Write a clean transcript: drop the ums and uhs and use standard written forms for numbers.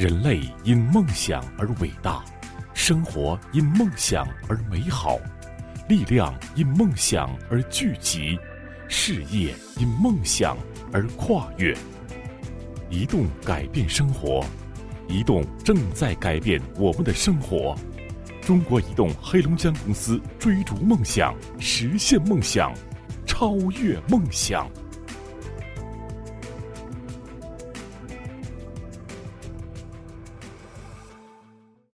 人类因梦想而伟大，生活因梦想而美好，力量因梦想而聚集，事业因梦想而跨越。移动改变生活，移动正在改变我们的生活。中国移动黑龙江公司追逐梦想，实现梦想，超越梦想。